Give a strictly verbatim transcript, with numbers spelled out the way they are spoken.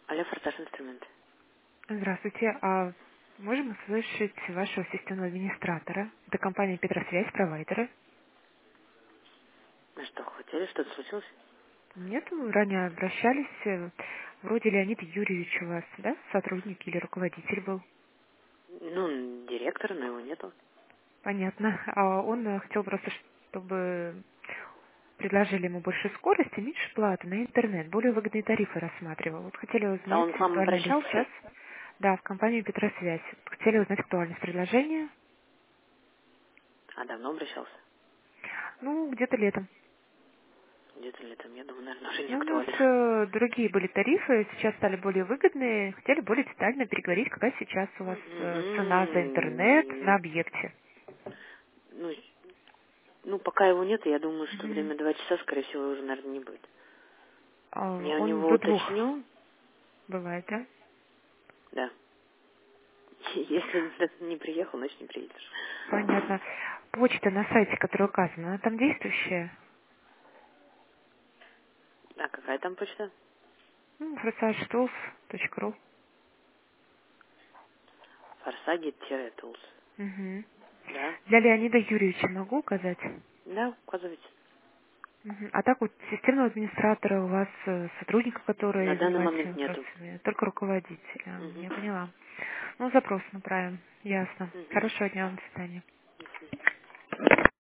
Алло, форсаж инструмент. Здравствуйте. А можем услышать вашего системного администратора? Это компания Петросвязь, провайдеры. Ну что, хотели, что-то случилось? Нет, мы ранее обращались. э, Вроде Леонид Юрьевич у вас, да, сотрудник или руководитель был? Ну, директора, но его нету. Понятно. А он э, хотел просто, чтобы предложили ему больше скорости, меньше платы на интернет, более выгодные тарифы рассматривал. Вот хотели А узнать, он к вам актуально ли обращался? сейчас. Да, в компанию Петросвязь. Хотели узнать актуальность предложения. А давно обращался? Ну, где-то летом. Где-то летом, я думаю, наверное, уже не Ну, у нас актуально. э, другие были тарифы, сейчас стали более выгодные. Хотели более детально переговорить, какая сейчас у вас э, цена за интернет на М, объекте. Ну, ну, пока его нет, я думаю, что Мгм. время два часа, скорее всего, уже, наверное, не будет. А, Я у Он него до двух уточню. бывает, да? Да. Если не приехал, значит не приедешь. Понятно. Почта на сайте, которая указана, она там действующая? А какая там почта? Ну, форсаж точка ру. Форсаги-тулс. Мгм. Да? Для Леонида Юрьевича могу указать? Да, указывайте. Мгм. А так вот системного администратора у вас э, сотрудника, На который данный занимается этими момент нету. вопросами, только руководителя. Мгм. Я поняла. Ну, запрос направим. Ясно. Мгм. Хорошего дня вам. До свидания. Мгм.